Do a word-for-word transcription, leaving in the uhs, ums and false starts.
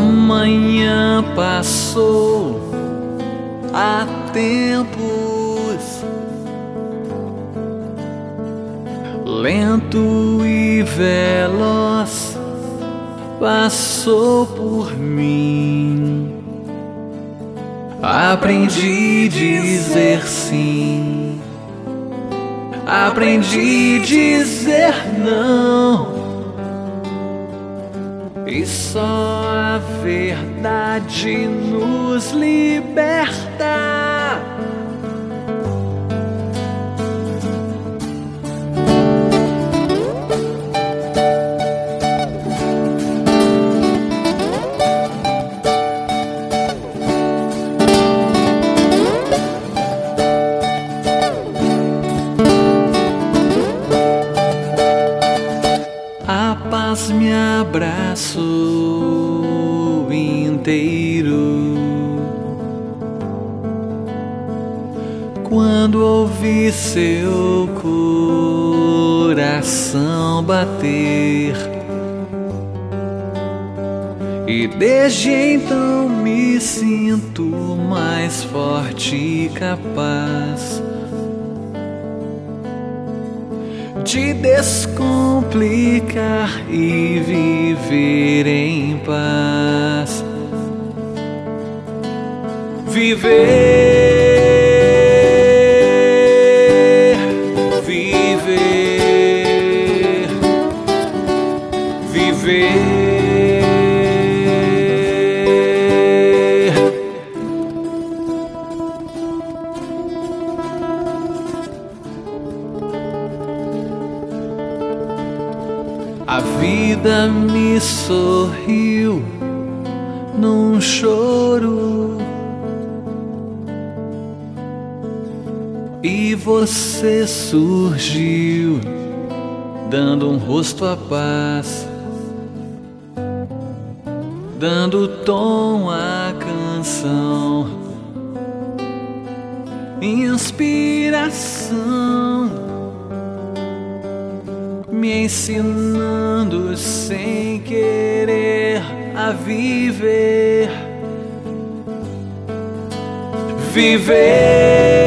manhã passou há tempos, lento e veloz, passou por mim. Aprendi a dizer sim, aprendi a dizer não, e só a verdade nos liberta. A paz me abraçou inteiro quando ouvi seu coração bater, e desde então me sinto mais forte e capaz de descomplicar e viver em paz. Viver, viver, viver. A vida me sorriu num choro, e você surgiu dando um rosto à paz, dando tom à canção, inspiração, me ensinando sem querer a viver, viver.